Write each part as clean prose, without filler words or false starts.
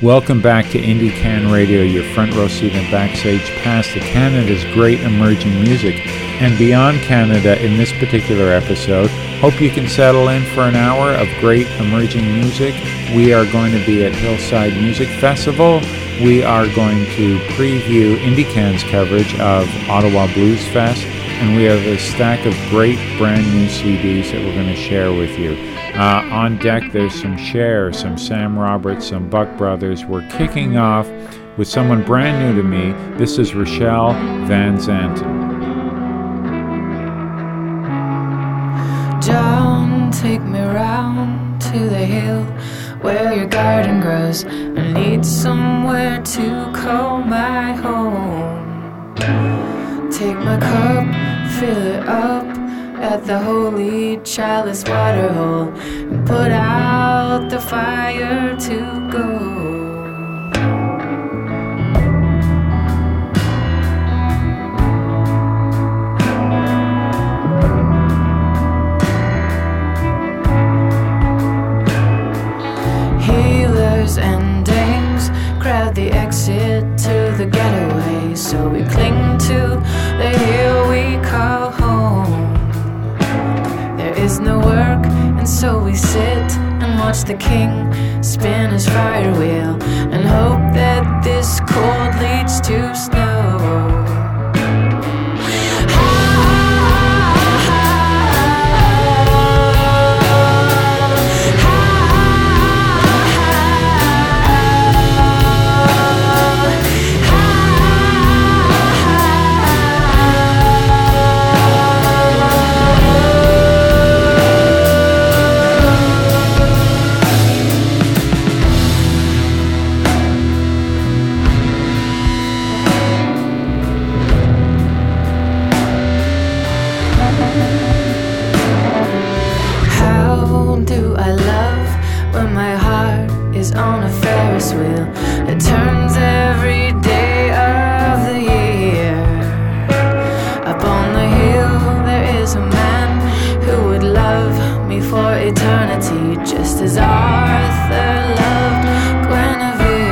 Welcome back to Indie Can Radio, your front row seat and backstage pass to Canada's great emerging music. And beyond Canada in this particular episode, hope you can settle in for an hour of great emerging music. We are going to be at Hillside Music Festival. We are going to preview Indie Can's coverage of Ottawa Blues Fest. And we have a stack of great brand new CDs that we're going to share with you. On deck, there's some Cher, some Sam Roberts, some Buck Brothers. We're kicking off with someone brand new to me. This is Rochelle Van Zanten. John, take me round to the hill where your garden grows. I need somewhere to call my home. Take my cup, fill it up at the holy chalice water hole, and put out the fire to go. Healers and dames crowd the exit to the getaway, so we cling to the hill we call home. There is no work, and so we sit and watch the king spin his fire wheel and hope that this cold leads to snow. On a Ferris wheel that turns every day of the year. Up on the hill there is a man who would love me for eternity, just as Arthur loved Guinevere.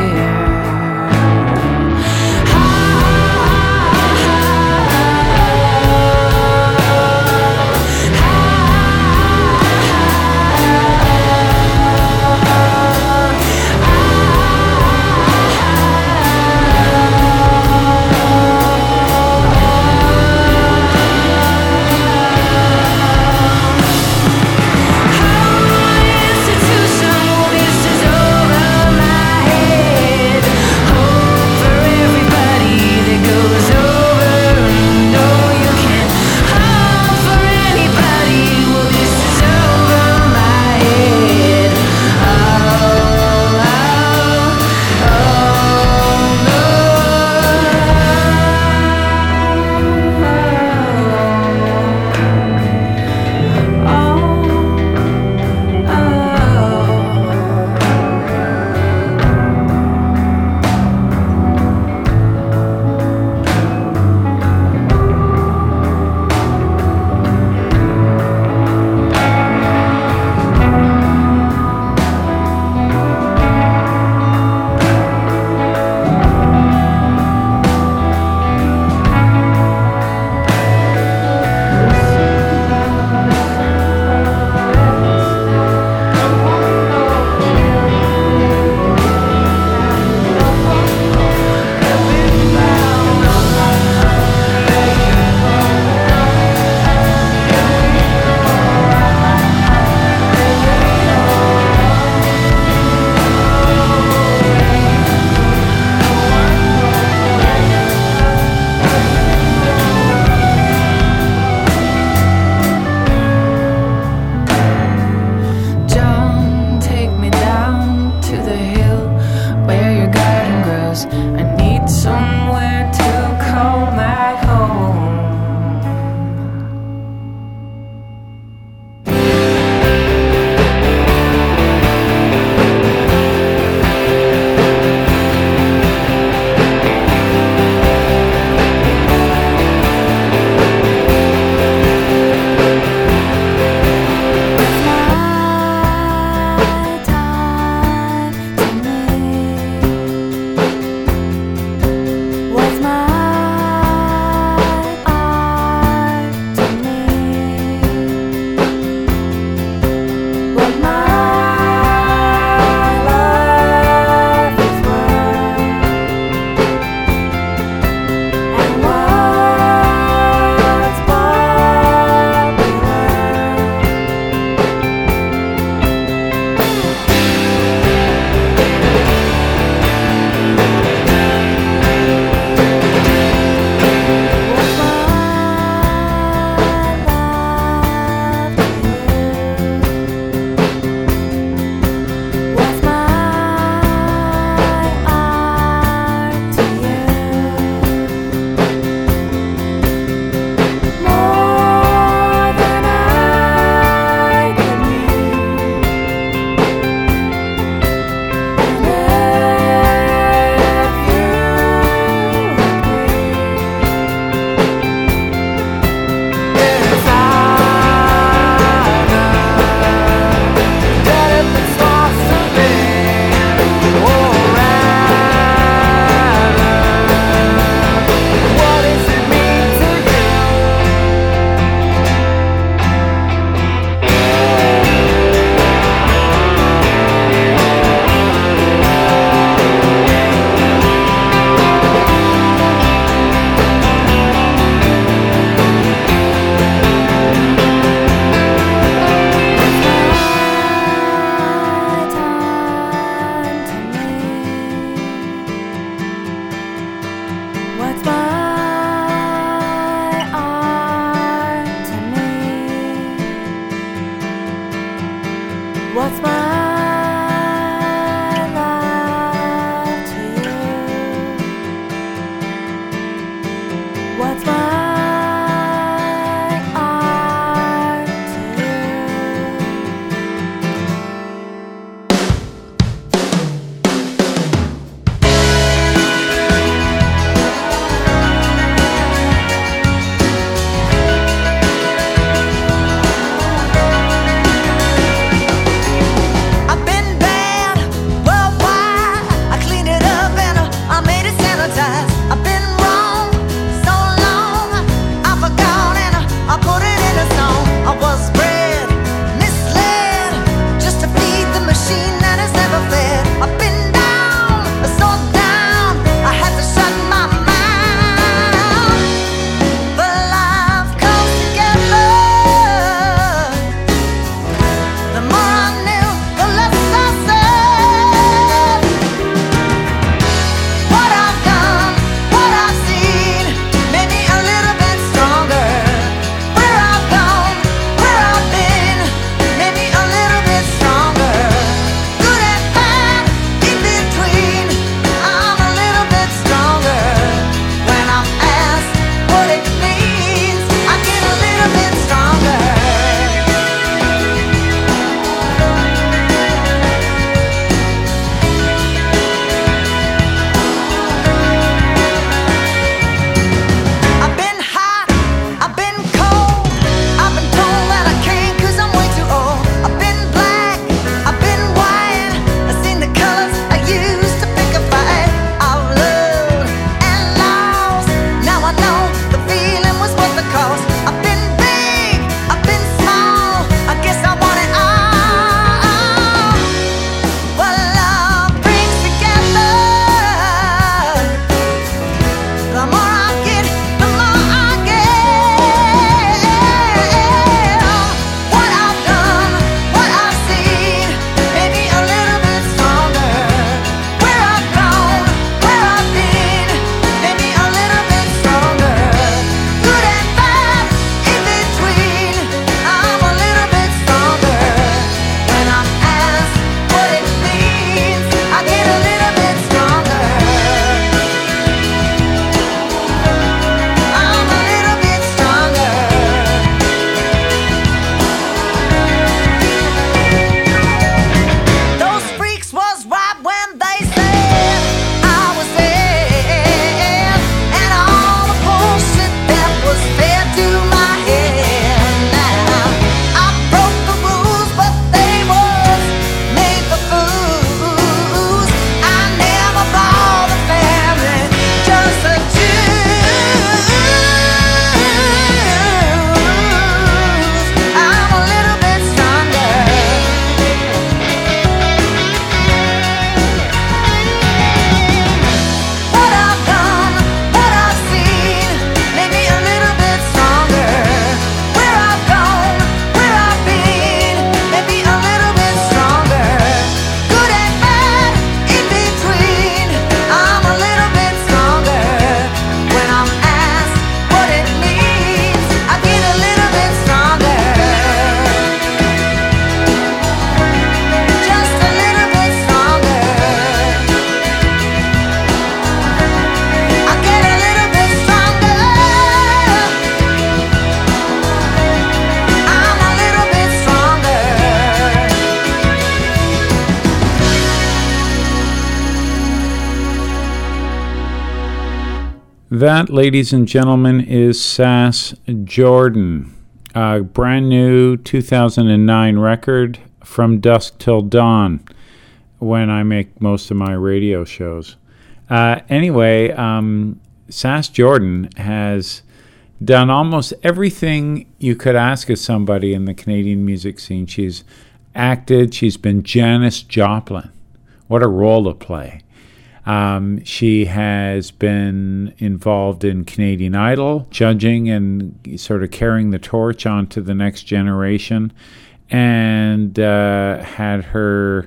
That, ladies and gentlemen, is Sass Jordan, a brand new 2009 record, From Dusk Till Dawn, when I make most of my radio shows. Anyway, Sass Jordan has done almost everything you could ask of somebody in the Canadian music scene. She's acted, she's been Janis Joplin. What a role to play. She has been involved in Canadian Idol, judging and sort of carrying the torch on to the next generation, and had her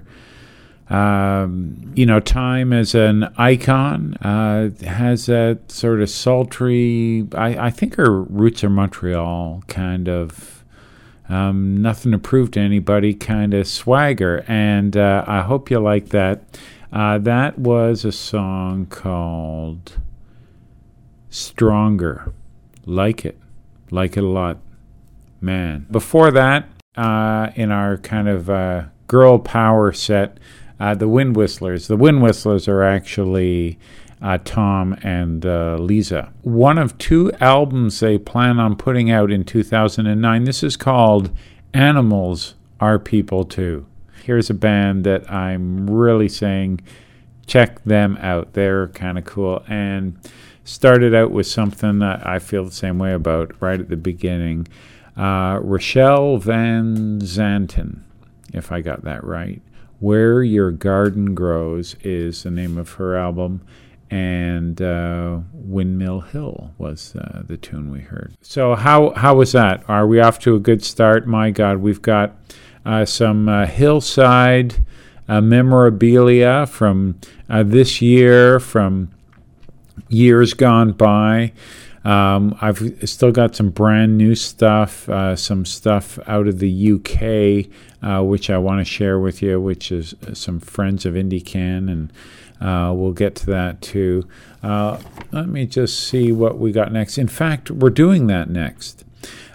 time as an icon. Has that sort of sultry, I think her roots are Montreal, kind of nothing to prove to anybody kind of swagger, and I hope you like that. That was a song called Stronger. Like it a lot, man. Before that, in our kind of girl power set, the Wind Whistlers. The Wind Whistlers are actually Tom and Lisa. One of two albums they plan on putting out in 2009. This is called Animals Are People Too. Here's a band that I'm really saying check them out. They're kind of cool. And started out with something that I feel the same way about right at the beginning. Rachelle Van Zanten, if I got that right. Where Your Garden Grows is the name of her album. And Windmill Hill was the tune we heard. So how was that? Are we off to a good start? My God, we've got some Hillside memorabilia from this year, from years gone by. I've still got some brand new stuff, some stuff out of the UK, which I want to share with you, which is some friends of IndieCan, and we'll get to that too. Let me just see what we got next. In fact, we're doing that next.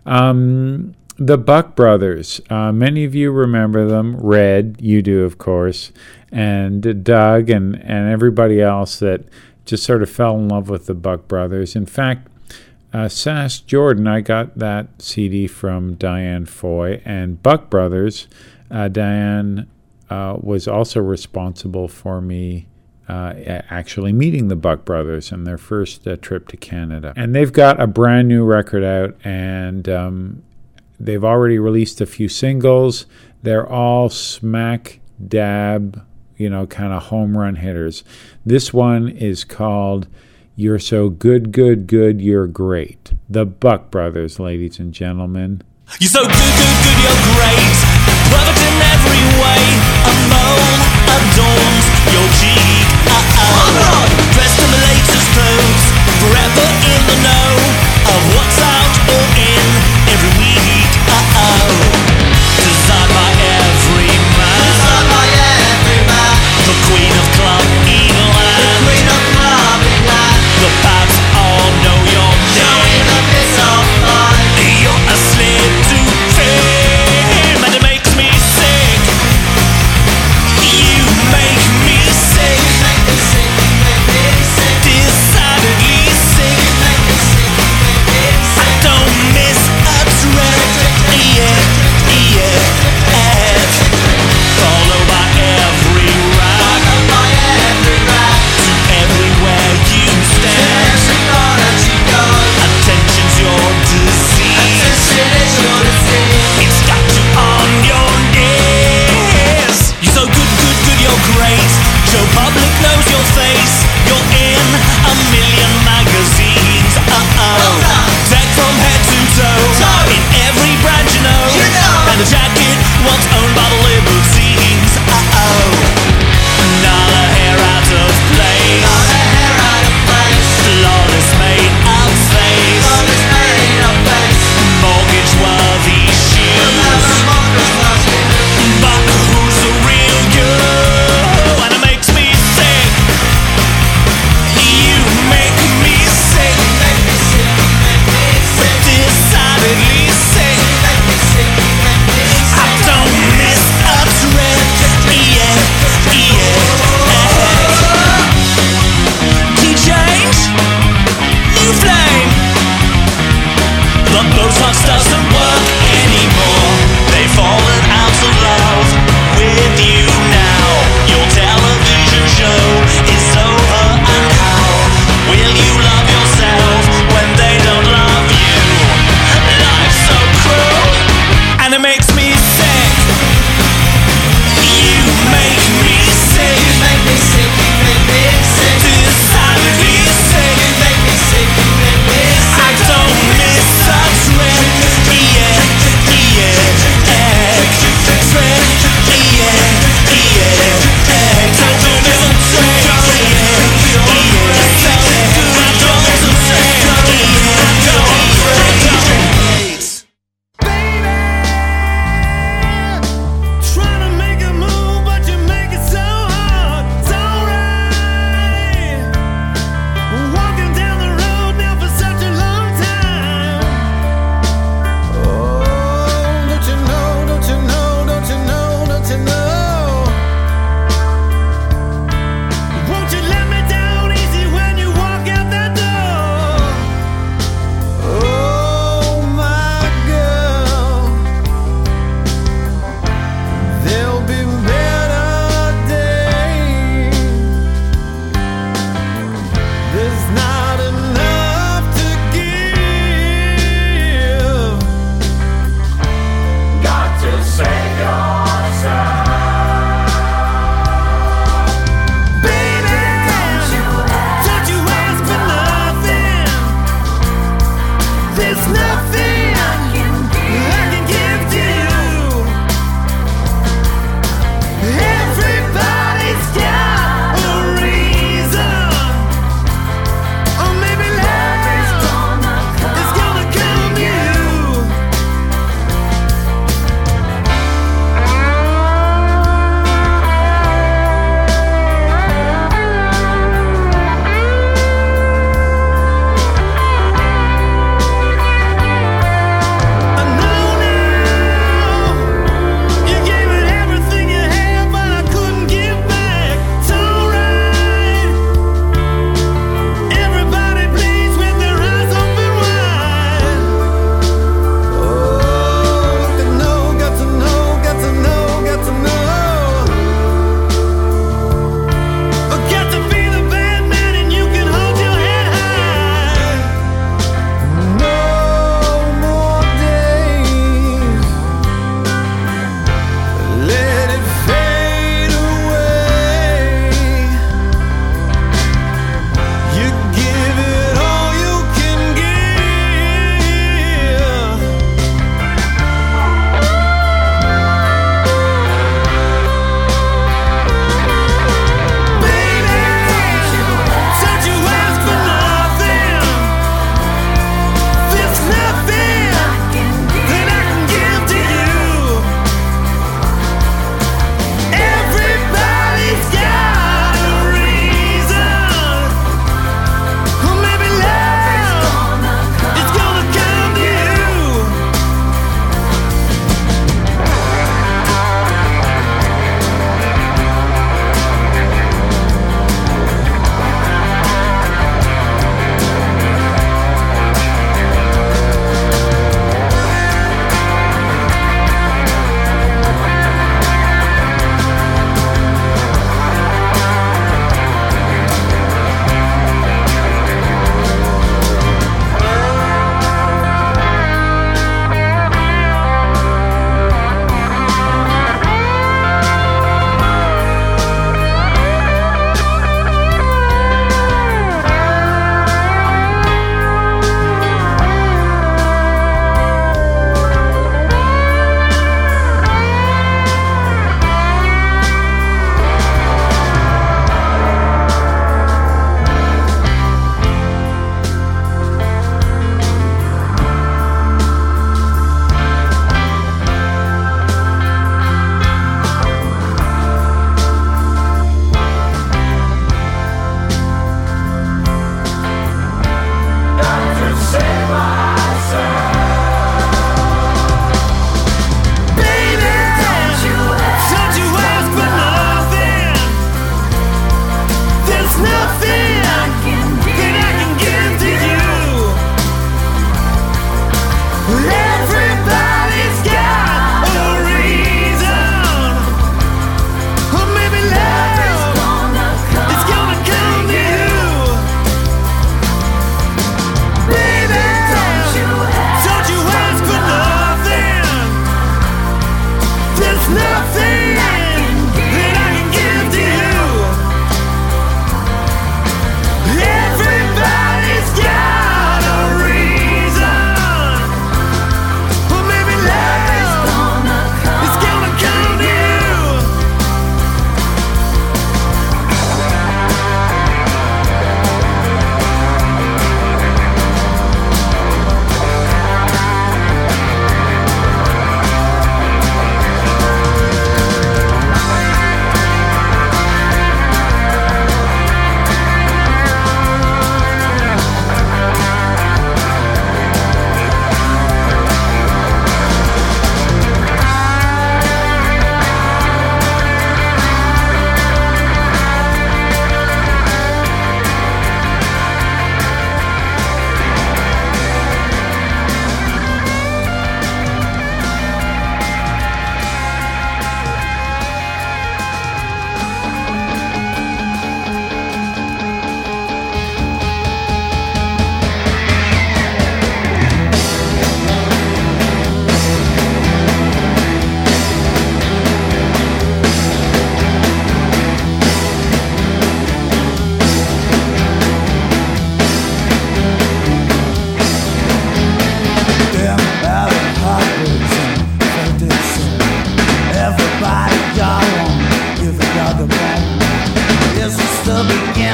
The Buck Brothers. Many of you remember them. Red, you do, of course, and Doug and everybody else that just sort of fell in love with the Buck Brothers. In fact, Sass Jordan, I got that CD from Diane Foy, and Buck Brothers, Diane was also responsible for me actually meeting the Buck Brothers on their first trip to Canada. And they've got a brand new record out, and they've already released a few singles. They're all smack dab, kind of home run hitters. This one is called You're So Good, Good, Good, You're Great. The Buck Brothers, ladies and gentlemen. You're so good, good, good, you're great. Perfect in every way. A mole adorns your cheek. Dressed in the latest clothes. Forever in the know of what's out or in every week. Designed by every man. The Queen of Club England. The Babs all know your name. You're a slave to fame, and it makes me sick. You make me sick.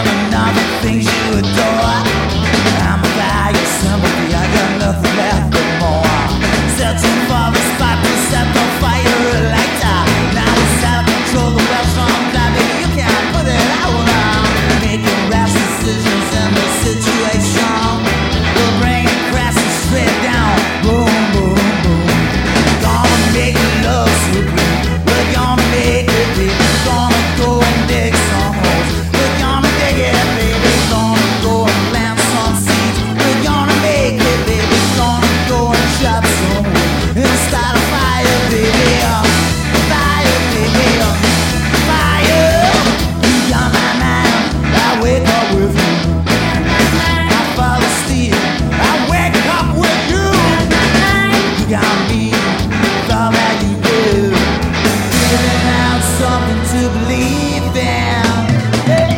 women are the things you adore. I'm without your sympathy, I got nothing left but more. Searching for the spot to set the fire lighter. Now it's out of control, the restaurant that baby you can't put it out on. Making rash decisions in the situation. We'll bring crashes straight down. Boom, boom, boom. Gonna make love supreme. We're gonna make it big. Gonna go and dig some holes. We're gonna dig it, baby. Gonna go and plant some seeds. We're gonna make it, baby. Gonna go and chop some wood and start a fire, baby. Fire, baby. Fire. You got my mind. I wake up with you. I fall asleep. I wake up with you. You got me. All that you do. Giving out something to believe in. Hey.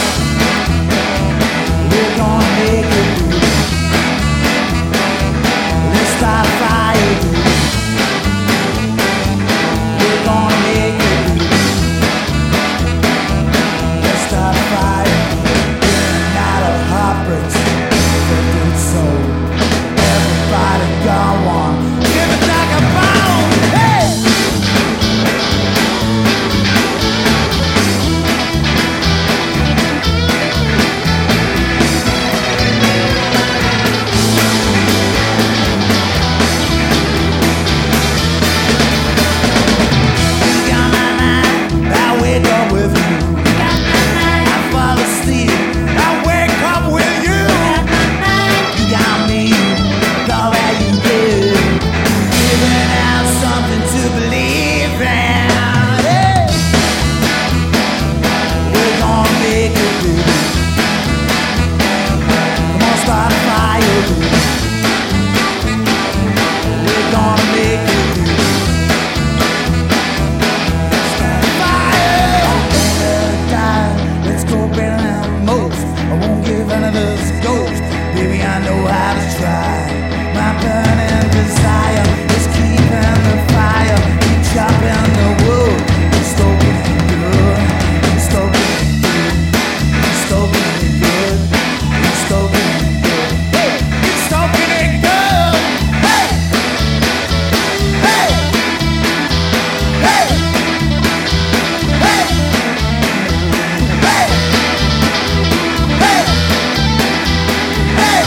We're gonna make it good. Let's start a fire, dude. We're gonna make it good. Let's start a fire. Not a heartbreaks for a good soul. Everybody got one. Give it like a bone. Hey! You got my mind, I wake up with you. I fall asleep, I wake up with you. You got me, all that you do. Giving out something to believe in. Hey! We're gonna make it good. Come on, start a fire, dude. We're gonna make it good. Start a fire. Don't let it die. Let's go better than most. I won't give any of this ghost. Baby, I know how to try. My burning desire is keeping the fire. Keep chopping the wood. Stoking it good. Stoking it good. Stoking it good. Stoking it good. Hey! Stoking it good. Hey! Hey! Hey! Hey! Hey! Hey!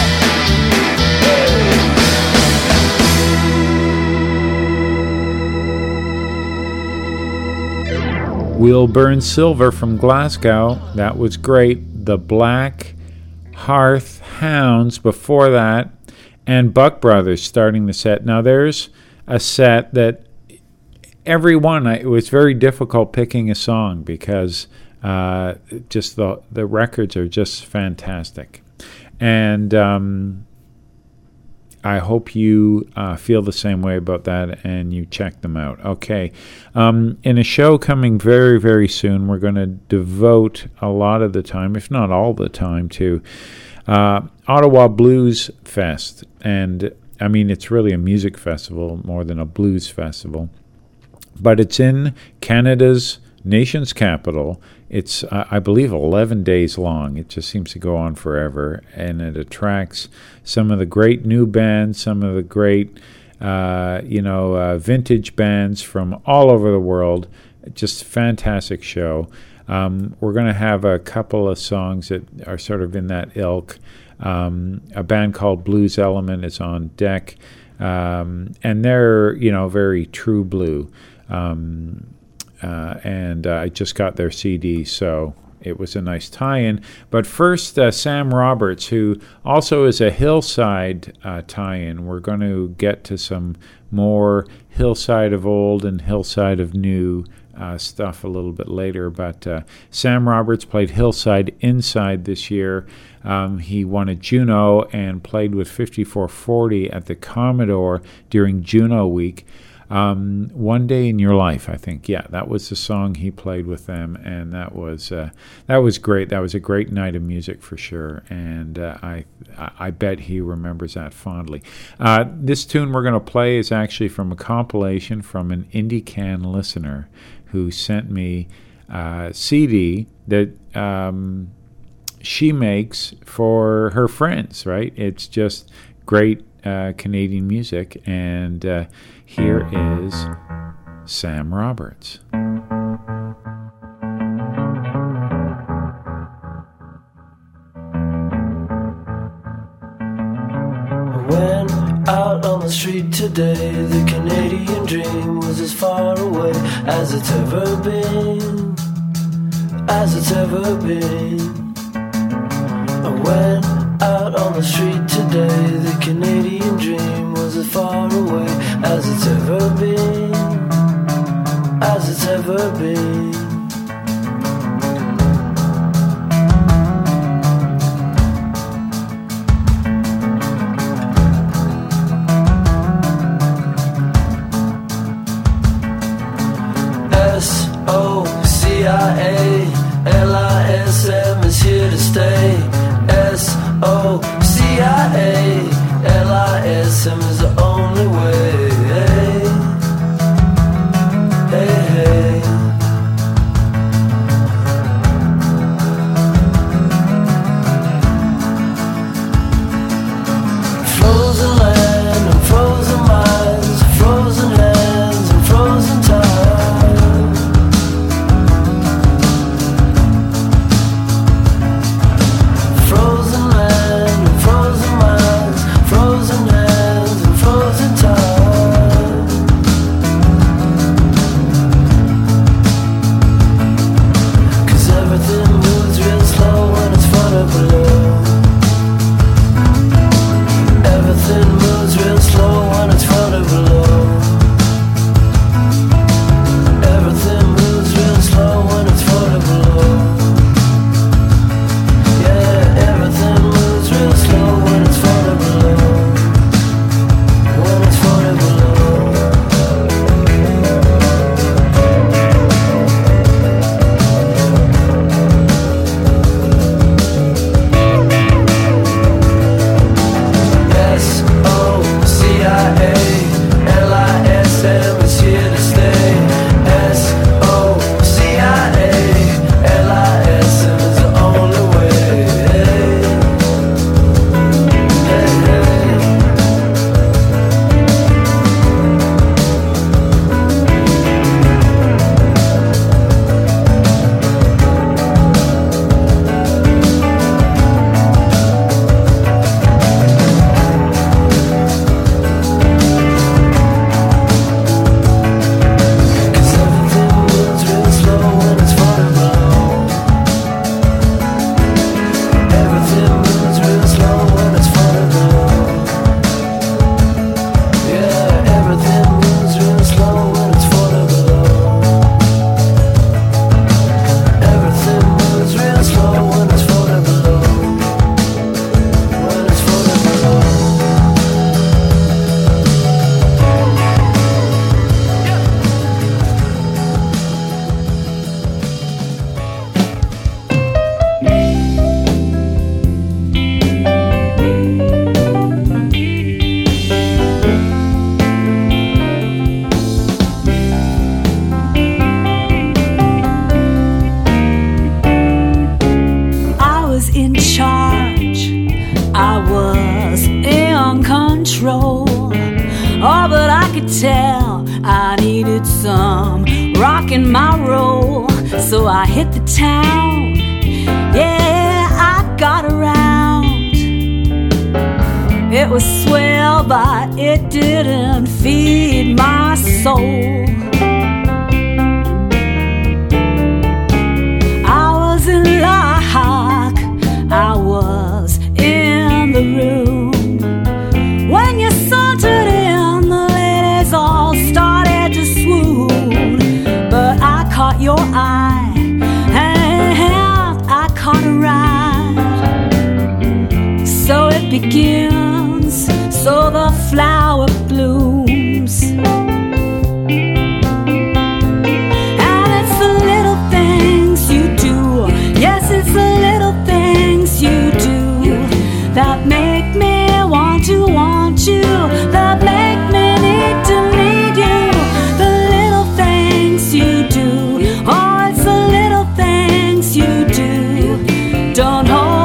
We'll Burn Silver from Glasgow. That was great. The Black Hearth Hounds before that. And Buck Brothers starting the set. Now there's a set that every one, it was very difficult picking a song because just the records are just fantastic. And I hope you feel the same way about that and you check them out. Okay. In a show coming very, very soon, we're going to devote a lot of the time, if not all the time, to Ottawa Blues Fest. And, I mean, it's really a music festival more than a blues festival. But it's in Canada's nation's capital. It's, I believe, 11 days long. It just seems to go on forever, and it attracts some of the great new bands, some of the great, vintage bands from all over the world. Just a fantastic show. We're going to have a couple of songs that are sort of in that ilk. A band called Blues Element is on deck, and they're, very true blue. And I just got their CD, so it was a nice tie-in. But first, Sam Roberts, who also is a Hillside tie-in. We're going to get to some more Hillside of old and Hillside of new stuff a little bit later. But Sam Roberts played Hillside Inside this year. He won a Juno and played with 5440 at the Commodore during Juno Week. One Day in Your Life, I think. Yeah, that was the song he played with them, and that was great. That was a great night of music for sure, and I bet he remembers that fondly. This tune we're going to play is actually from a compilation from an IndieCan listener who sent me a CD that she makes for her friends, right? It's just great Canadian music. And here is Sam Roberts. Went out on the street today. The Canadian dream was as far away as it's ever been, as it's ever been. I went out on the street today. The Canadian dream was as far away as it's ever been, as it's ever been. S-O-C-I-A-L-I-S-M is here to stay. S-O-C-I-A-L-I-S-M is the only way. Hey, hey. Frozen land and frozen minds, frozen hands and frozen time. So I hit the town, yeah, I got around. It was swell, but it didn't feed my soul. I was in luck, I was in the room. When you sauntered in, the ladies all started to swoon. But I caught your eye, and I caught a ride. So it begins, so the flower blooms. And it's the little things you do, yes, it's the little things you do that make me want you, that make me need to need you. The little things you do, oh, it's the little things you do. Don't hold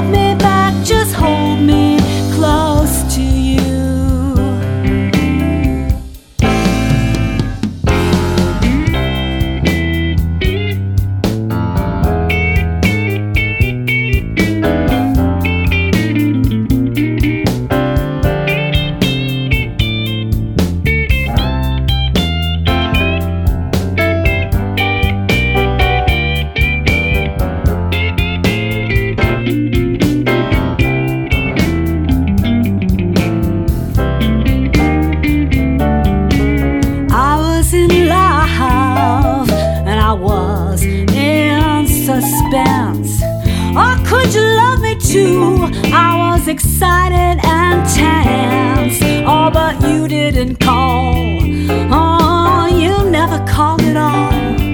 too. I was excited and tense. Oh, but you didn't call. Oh, you never called at all.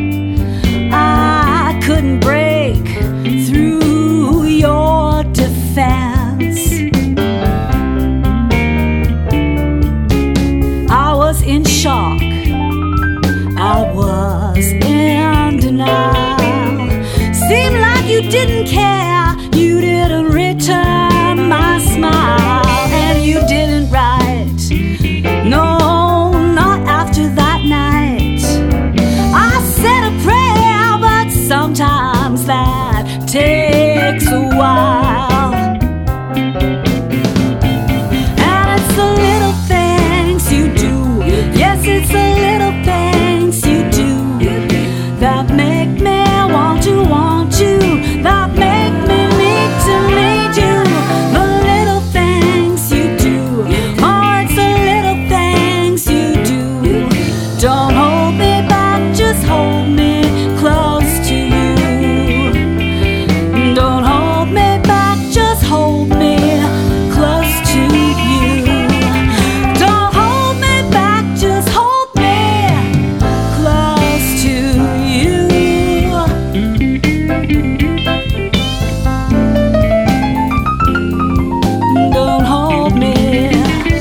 I couldn't break through your defense. I was in shock. I was in denial. Seemed like you didn't care. You didn't return my smile. And you didn't write. No, not after that night. I said a prayer, but sometimes that takes a while. And it's the little things you do. Yes, it's the little things you do that make me want you, that make me need to need you. The little things you do. Oh, it's the little things you do. Don't hold me back, just hold me close to you. Don't hold me back, just hold me close to you. Don't hold me back, just hold me close to you. Don't hold me.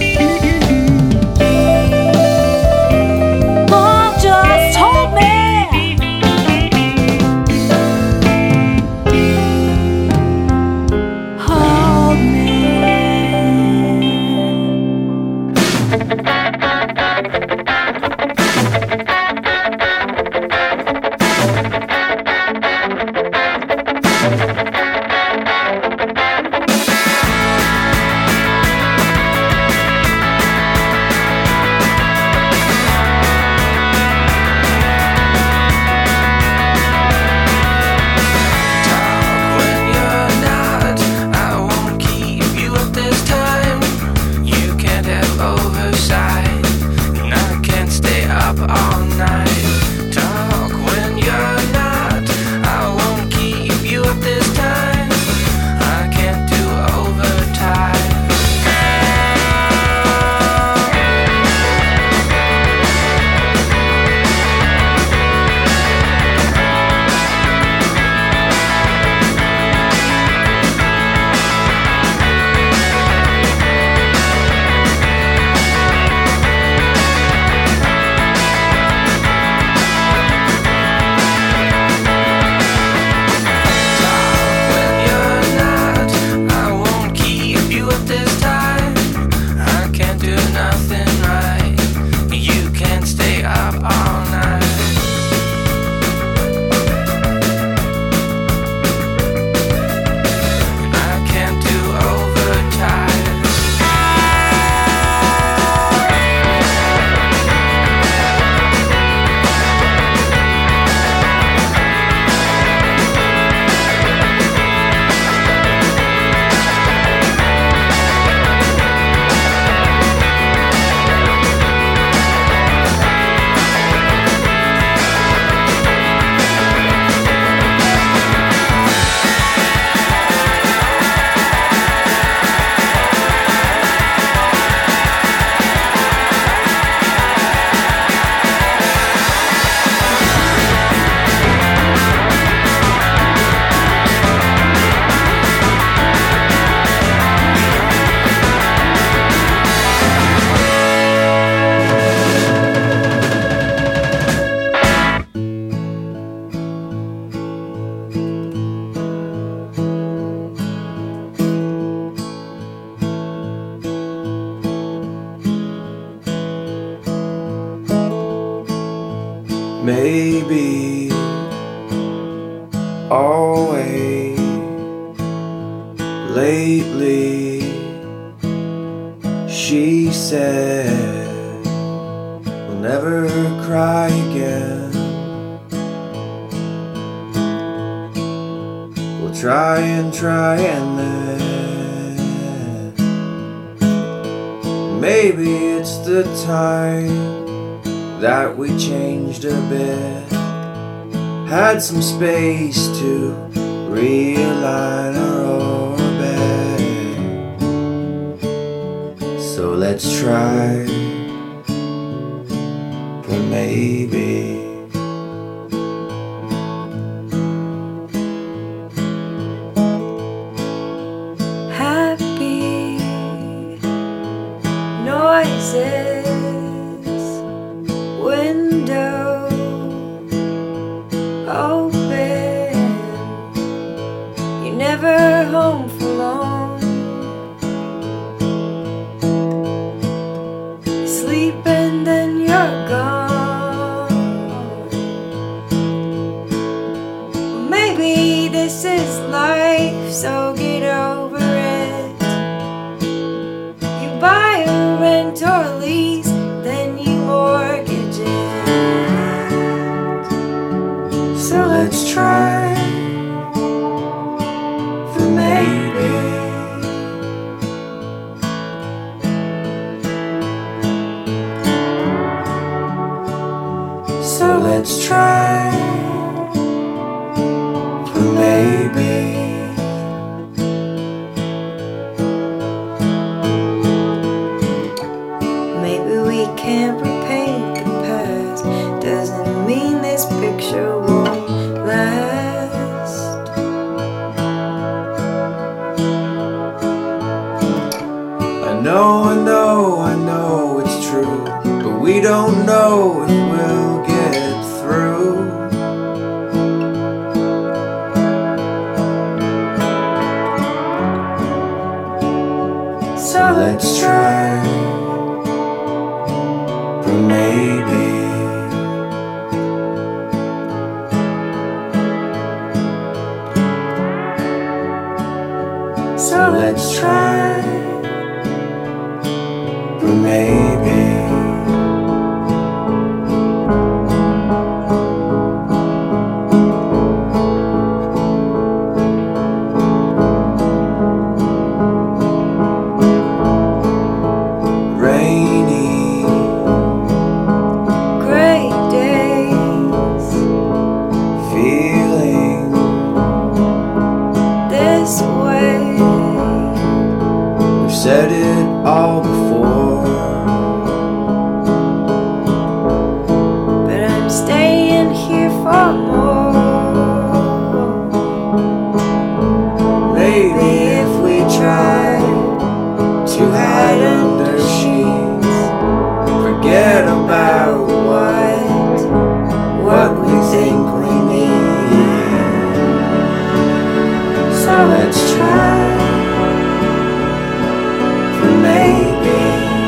Oh, just hold me. Hold me. When you're not, I won't keep you up this time. You can't have oversight, and I can't stay up all night. Talk when you're not, I won't keep you up this time. I can't do overtime. When you're not, I won't keep you up this time. I can't do nothing right. You can't stay up all night. I can't do overtime. Maybe always lately, she said, we'll never cry again. We'll try and then maybe it's the time that we changed a bit, had some space to realign our orbit. let's try for maybe. Happy noises, window open, you're never home for long. You sleep and then you're gone. Maybe this is life, so get over it. You buy a rent or lease, then you mortgage it. So let's try for maybe. So let's try for maybe. Maybe we can't repaint the past. Doesn't mean this picture won't last. I know it's true, but we don't know if we'll get through. So let's try For maybe. So let's try For maybe. Rainy, great days. feeling This way, we've said it all before. but I'm staying here for more. Maybe if we try to hide under sheets, forget about what we think we need. So let's try For maybe.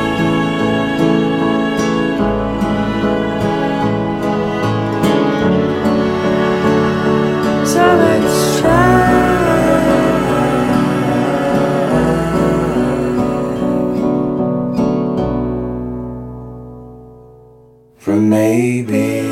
So let's try For maybe.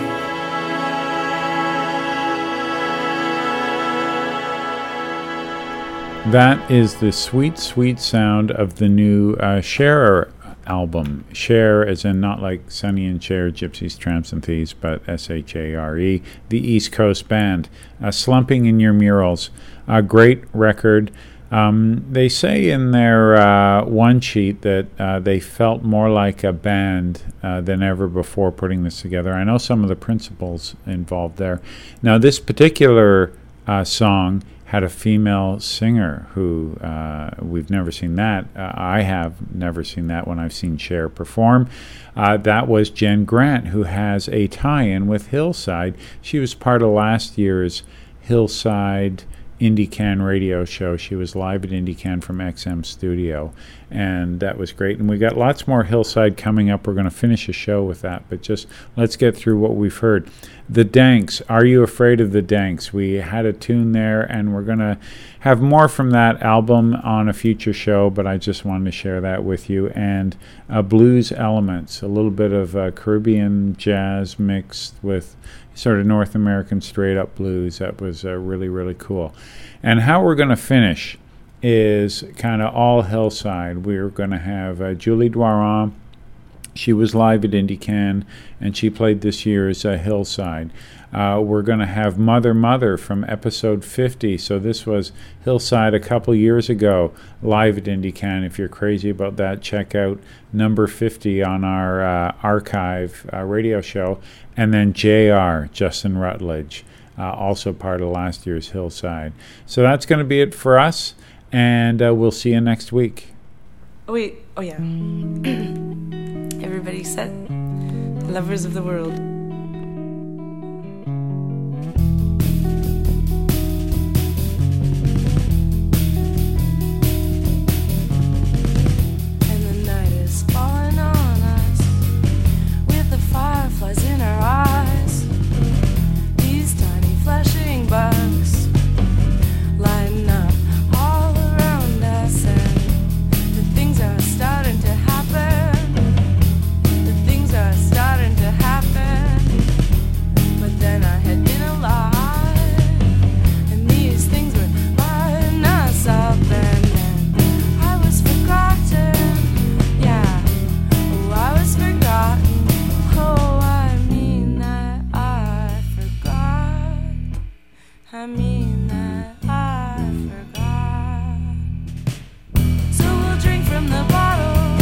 That is the sweet, sweet sound of the new Cher album. Cher as in not like Sonny and Cher, Gypsies, Tramps and Thieves, but S-H-A-R-E, the East Coast band. Slumping in Your Murals, a great record. They say in their one sheet that they felt more like a band than ever before putting this together. I know some of the principles involved there. Now, this particular song had a female singer who we've never seen that. I have never seen that when I've seen Cher perform. That was Jen Grant, who has a tie-in with Hillside. She was part of last year's Hillside IndieCan radio show. She was live at IndieCan from XM Studio, and that was great. And we got lots more Hillside coming up. We're going to finish a show with that, but just let's get through what we've heard. The Danks, Are You Afraid of the Danks? We had a tune there, and we're going to have more from that album on a future show, but I just wanted to share that with you. And Blues Elements, a little bit of Caribbean jazz mixed with sort of North American straight-up blues. That was really, really cool. And how we're going to finish is kind of all Hillside. We're going to have Julie Doiron She was live at IndieCan, and she played this year's Hillside. We're going to have Mother from episode 50. So this was Hillside a couple years ago, live at IndieCan. If you're crazy about that, check out number 50 on our archive radio show. And then JR, Justin Rutledge, also part of last year's Hillside. So that's going to be it for us, and we'll see you next week. Oh, wait. Oh, yeah. Everybody set? Lovers of the world. And the night is falling on us with the fireflies in our eyes. These tiny flashing bugs lighting up all around us, and the things are starting to happen. The things are starting to happen. But then I had been alive, and these things were lighting us up, and then I was forgotten. Yeah, oh, I was forgotten. Oh, I mean that I forgot. I mean that I forgot. So we'll drink from the bottle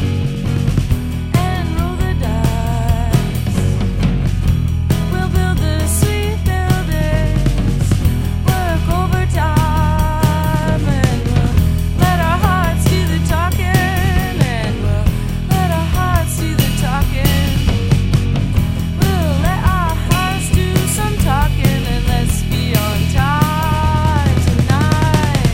and roll the dice. We'll build the sweet buildings, work overtime, and we'll let our hearts do the talking, and we'll let our hearts do the talking. We'll let our hearts do some talking, and let's be on time tonight.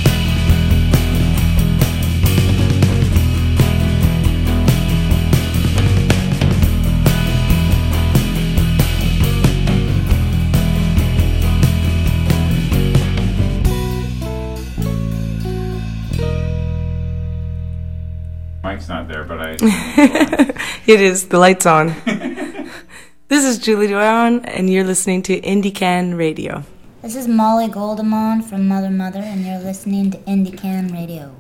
Mike's not there, but I... It is. The light's on. This is Julie Doyon, and you're listening to IndieCan Radio. This is Molly Goldemon from Mother, and you're listening to IndieCan Radio.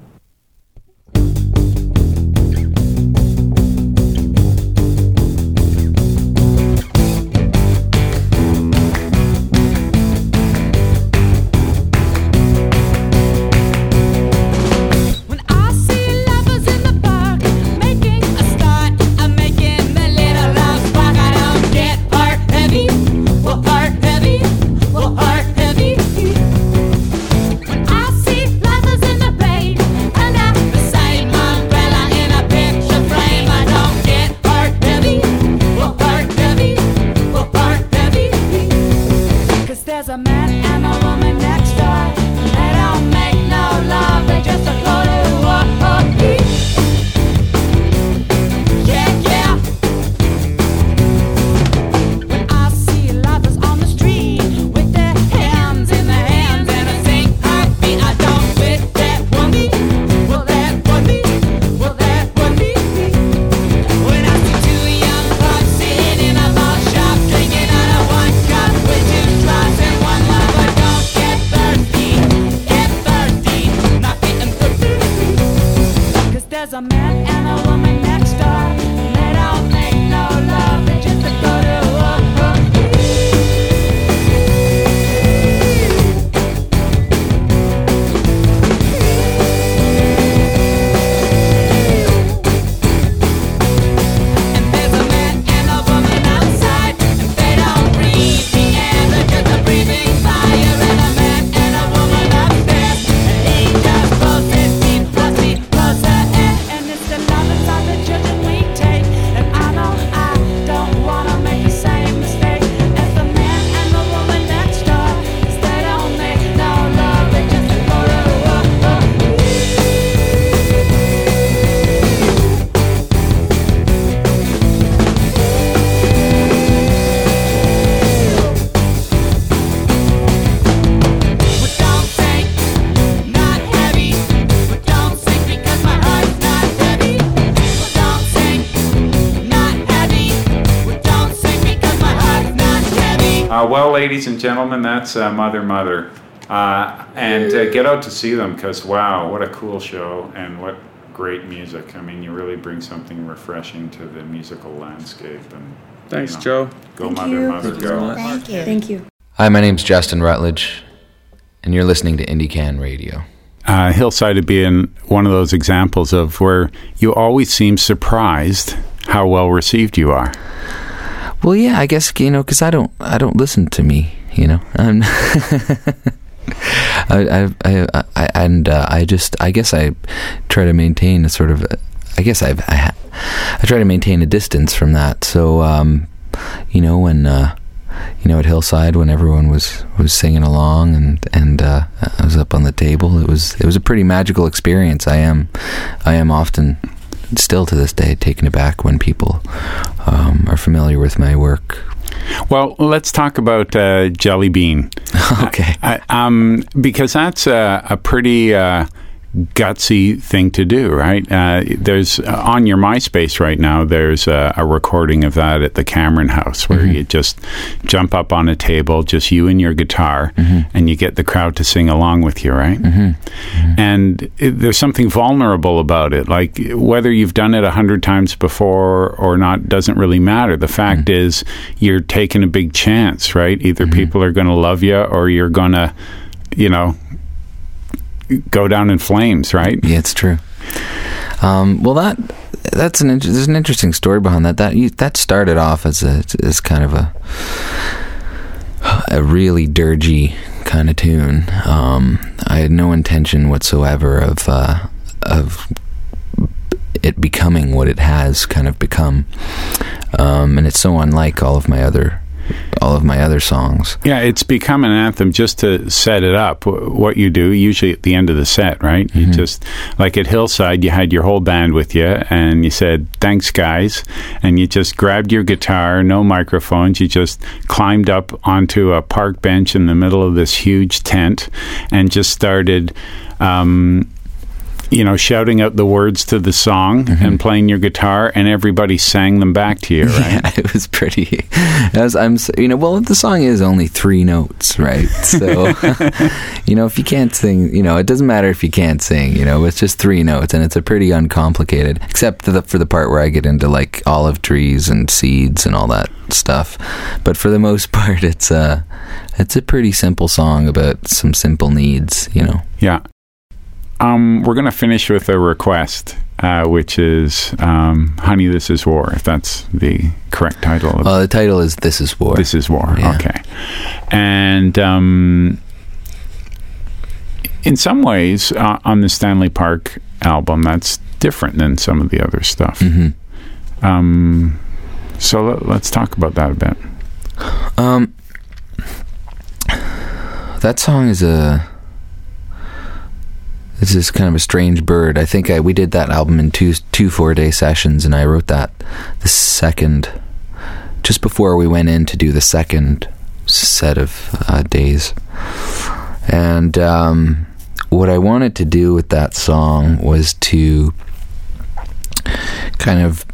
When I see lovers in the park making a start, I'm making a little love spark. I don't get heart heavy, well heart heavy, well heart heavy. When I see lovers in the rain under the same umbrella in a picture frame, I don't get heart heavy, well heart heavy, well heart heavy. 'Cause there's a man and a woman next door. They don't make no love, they just go to war. Yeah, yeah. When I see lovers on the street with their hands in their hands and a sing heartbeat, I don't fit that one me. Well, that one me. Well, that one me. When I see two young bucks sitting in a bar shop drinking out of one cup with two straws and one lover, don't get thirsty, not getting thirsty. 'Cause there's a man and a woman next door. They don't make no love, they just go to war. And there's a man and a woman outside, and they don't breathe the air, they're just a breathing fire. And a man and a woman upstairs, and he just blows his feet, plus he blows her hair. And it's the love inside the children we take, and I know I don't wanna make the same mistake as the man and the woman next door. 'Cause they don't make no love, they just go to war. We don't sink, not heavy. We don't sink because my heart's not heavy. We don't sink, not heavy. We don't sink because my heart's not heavy. Well, ladies and gentlemen, that's Mother. And get out to see them, because, wow, what a cool show, and what great music. I mean, you really bring something refreshing to the musical landscape. And thanks, Joe. Go Mother, go. Thank you. Thank you. Hi, my name's Justin Rutledge, and you're listening to IndieCan Radio. Hillside would be one of those examples of where you always seem surprised how well received you are. Well, yeah, I guess, because I don't listen to me, I'm I guess I try to maintain a sort of, I try to maintain a distance from that. So, when, at Hillside, when everyone was singing along and I was up on the table, it was a pretty magical experience. I am often, still to this day, taken aback when people are familiar with my work. Well, let's talk about Jelly Bean. Okay. Because that's a pretty gutsy thing to do, right? There's on your MySpace right now, there's a recording of that at the Cameron House where you just jump up on a table, just you and your guitar, and you get the crowd to sing along with you, right? And there's something vulnerable about it. Like, whether you've done it 100 times before or not doesn't really matter. The fact is, you're taking a big chance, right? Either people are going to love you or you're going to, go down in flames, right? Yeah, it's true. Well, there's an interesting story behind that. That started off as kind of a really dirgy kind of tune. I had no intention whatsoever of it becoming what it has kind of become, and it's so unlike all of my other songs. Yeah, it's become an anthem. Just to set it up, what you do usually at the end of the set, right? You just, like at Hillside, you had your whole band with you and you said, thanks guys, and you just grabbed your guitar, no microphones, you just climbed up onto a park bench in the middle of this huge tent and just started shouting out the words to the song and playing your guitar, and everybody sang them back to you, right? Yeah, it was pretty. The song is only 3 notes, right? So, if you can't sing, it doesn't matter if you can't sing. It's just 3 notes, and it's a pretty uncomplicated, except for the part where I get into like olive trees and seeds and all that stuff. But for the most part, it's a pretty simple song about some simple needs. Yeah. We're going to finish with a request, which is Honey, This Is War, if that's the correct title. The title is This Is War. This Is War, yeah. Okay. And in some ways, on the Stanley Park album, that's different than some of the other stuff. So let's talk about that a bit. That song is This is kind of a strange bird. I think we did that album in two 4-day sessions, and I wrote that the second, just before we went in to do the second set of days. And what I wanted to do with that song was to kind of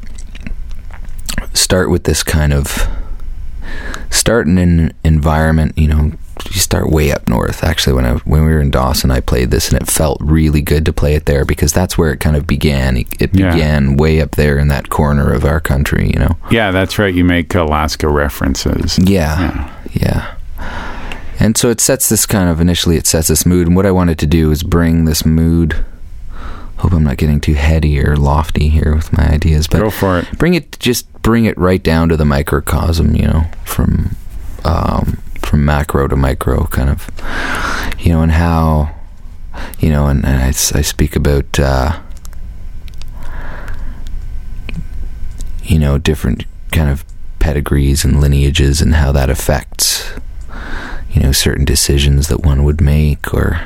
start with this kind of, start in an environment, you start way up north. Actually, when we were in Dawson, I played this, and it felt really good to play it there because that's where it kind of began. It began way up there in that corner of our country, Yeah, that's right. You make Alaska references. Yeah. And so it sets this mood. And what I wanted to do is bring this mood. Hope I'm not getting too heady or lofty here with my ideas, but go for it. Bring it right down to the microcosm, from macro to micro, kind of, and how, and I speak about, different kind of pedigrees and lineages and how that affects, certain decisions that one would make, or,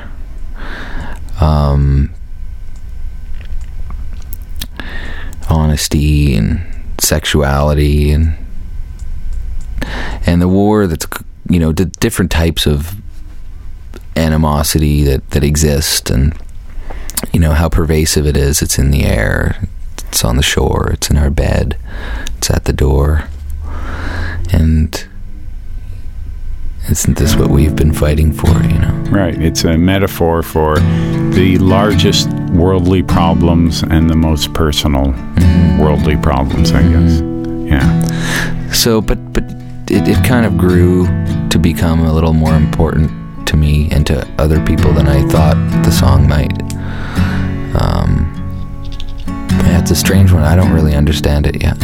honesty and sexuality and the war that's, the different types of animosity that exist, and how pervasive it is. It's in the air, it's on the shore, it's in our bed, it's at the door. And isn't this what we've been fighting for, Right. It's a metaphor for the largest worldly problems and the most personal worldly problems, I guess. Yeah. So, but it kind of grew to become a little more important to me and to other people than I thought the song might. Yeah, it's a strange one. I don't really understand it yet.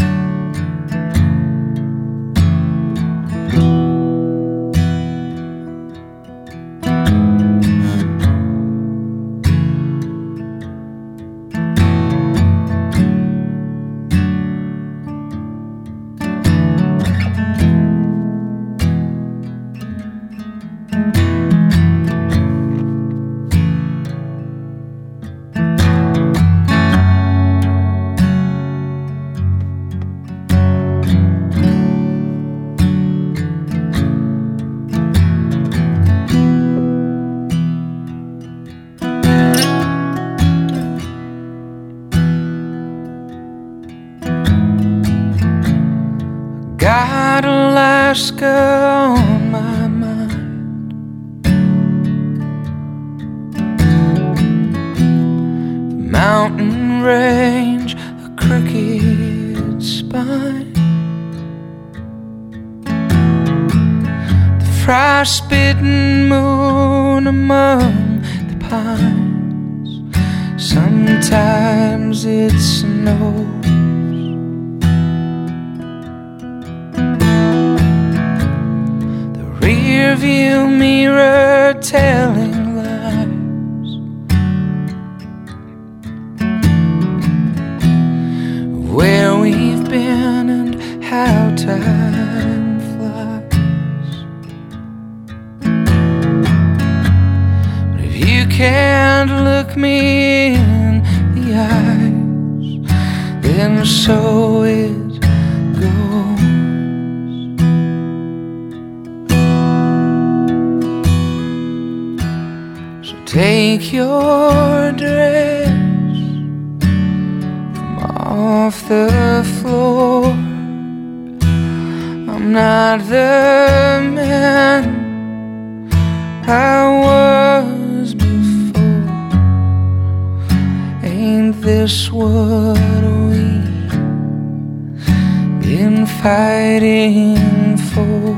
Got Alaska on my mind. The mountain range, a crooked spine. The frost-bitten moon among the pines. Sometimes it snows. Rearview mirror telling lies. Where we've been and how time flies. But if you can't look me in the eyes, then so it goes. Take your dress from off the floor. I'm not the man I was before. Ain't this what we've been fighting for?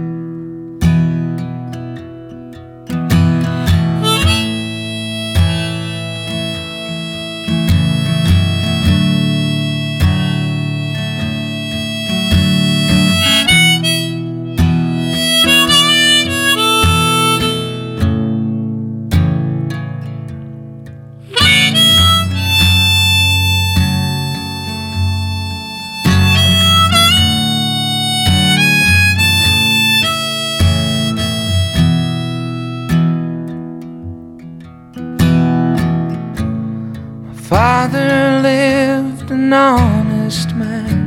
Father lived an honest man.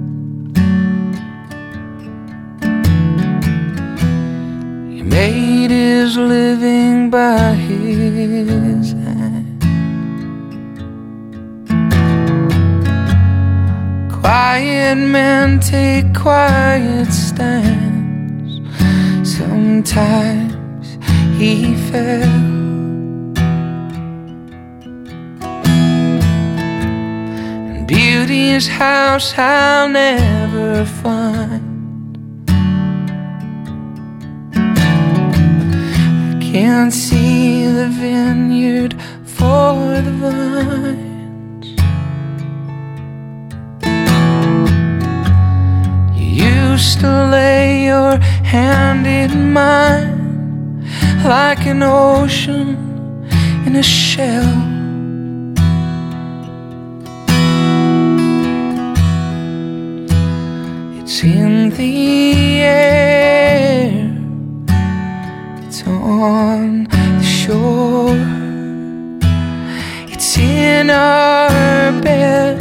He made his living by his hand. Quiet men take quiet stands. Sometimes he fell. Beauty's house I'll never find. I can't see the vineyard for the vines. You used to lay your hand in mine like an ocean in a shell. It's in the air, it's on the shore, it's in our bed,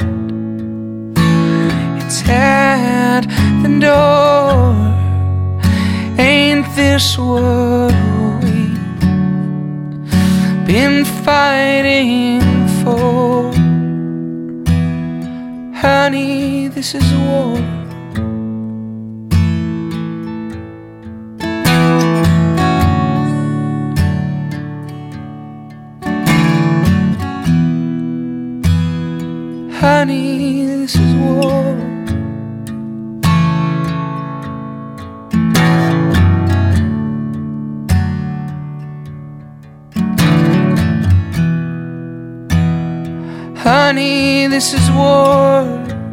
it's at the door. Ain't this what we've been fighting for? Honey, this is war. Honey, this is war. Honey, this is war.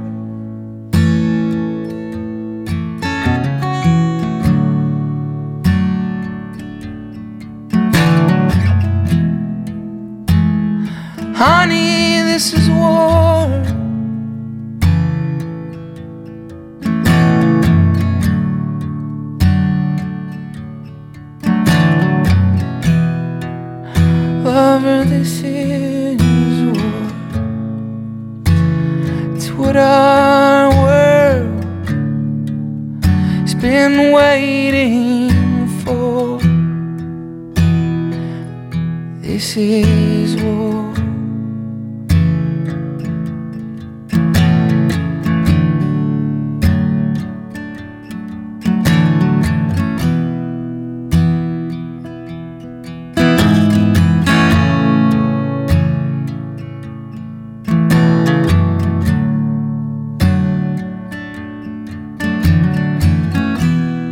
Honey, this is war. Lover, this is war. It's what our world has been waiting for. This is war.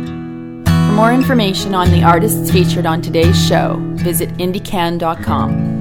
For more information on the artists featured on today's show, visit indiecan.com.